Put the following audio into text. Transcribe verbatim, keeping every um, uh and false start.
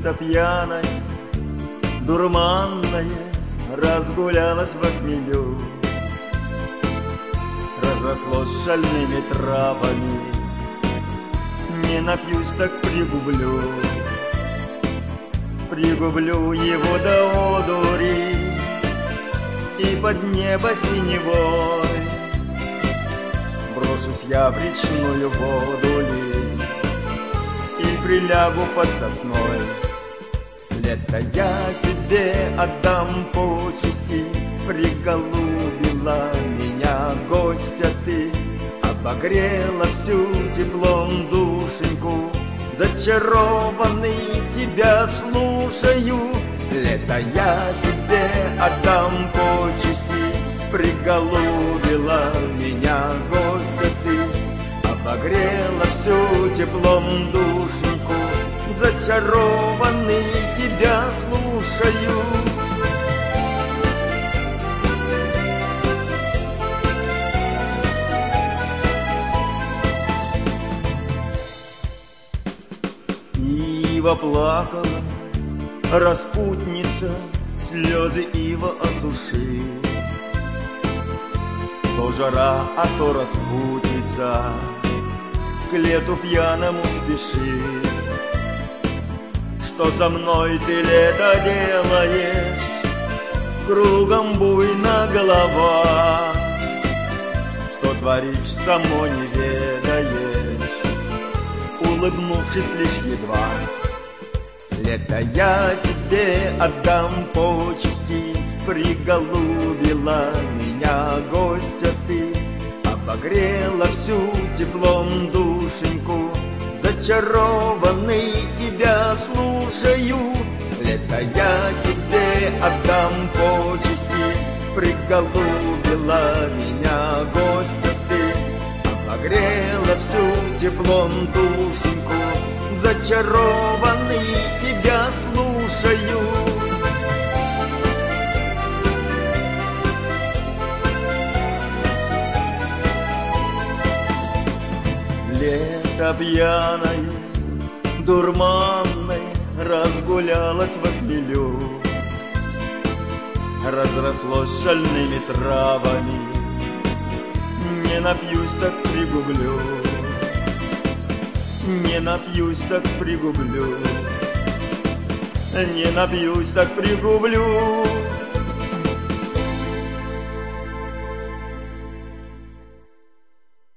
Лето пьяное, дурманное, разгулялось во хмелю, разрослось шальными травами. Не напьюсь, так пригублю, пригублю его до одури, и под небо синевой брошусь я в речную воду ли, и прилягу под сосной. Лето, я тебе отдам почести, приголубила меня гостья ты, обогрела всю теплом душеньку, зачарованный тебя слушаю. Лето, я тебе отдам почести, приголубила меня гостья ты, обогрела всю теплом душеньку, зачарованный тебя слушаю. Ива плакала, распутница, слезы ива осуши. То жара, а то распутница, к лету пьяному спеши. Что со мной ты, лето, делаешь? Кругом буйна голова. Что творишь, само не ведаешь, улыбнувшись лишь едва. Лето, я тебе отдам почести, приголубила меня гостья ты, обогрела всю теплом душеньку, зачарованный тебя слушаю. Лето, я тебе отдам почести, приголубила меня гостья ты, обогрела всю теплом душеньку, зачарованный тебя слушаю. Лето пьяной, дурманной, разгулялось во хмелю, разрослось шальными травами. Не напьюсь, так пригублю, не напьюсь, так пригублю, не напьюсь, так пригублю.